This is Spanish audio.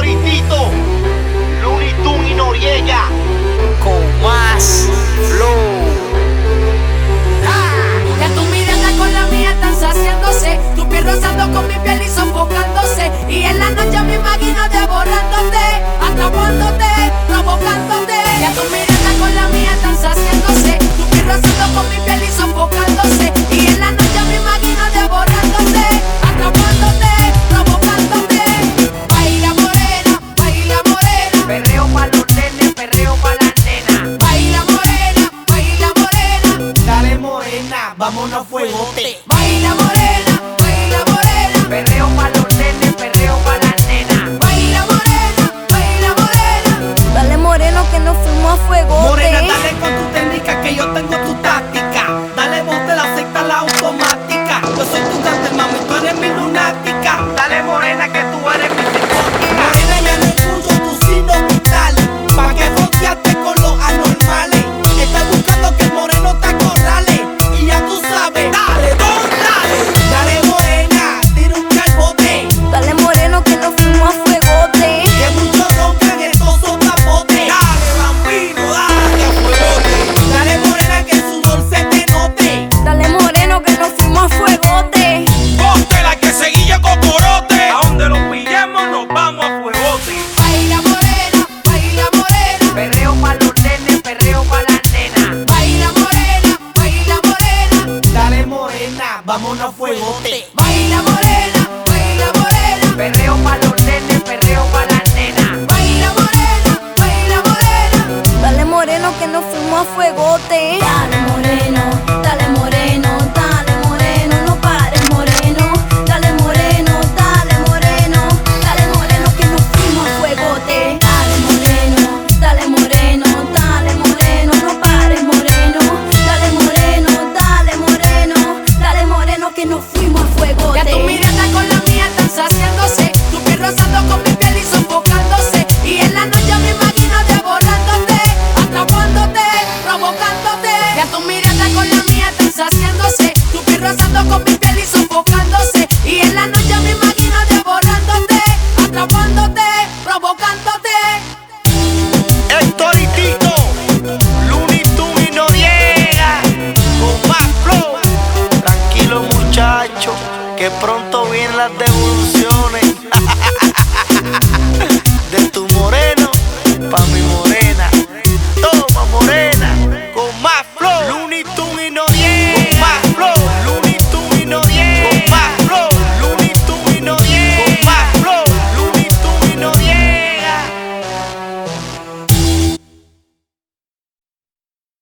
Tito, Looney Tunes y Noriega. Con más flow. Ya tu mirada con la mía están saciándose, tu piel rozando con mi piel y sofocándose. Y en la noche me imagino devorándote, atrapándote, provocándote. Ya tu mirada con la mía están saciándose, tu piel rozando con mi piel y sofocándose. Y en la noche me imagino devorándote, atrapándote, provocándote. Baila morena, Perreo pa' los nenes, perreo pa' las nenas. baila morena, baila morena. Dale morena, vámonos a fuegote. Baila morena, baila morena. Perreo pa' los nenes, perreo pa' las nenas. Baila morena, baila morena. Dale moreno que nos fuimos a fuego. Morena, dale con tu técnica que yo tengo tu táctica. Dale bote la secta, la automática. Yo soy tu cante, mami, tú eres mi lunática. Dale morena que tú eres mi